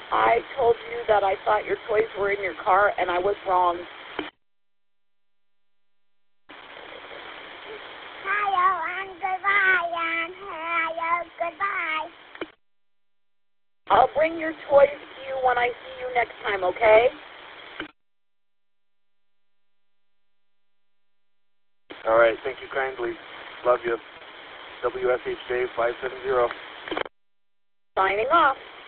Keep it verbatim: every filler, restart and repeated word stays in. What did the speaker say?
I told you that I thought your toys were in your car, and I was wrong. Hello and goodbye, and hello, goodbye. I'll bring your toys to you when I see you next time, okay? All right, thank you kindly. Love you. W S H J five seven zero. Signing off.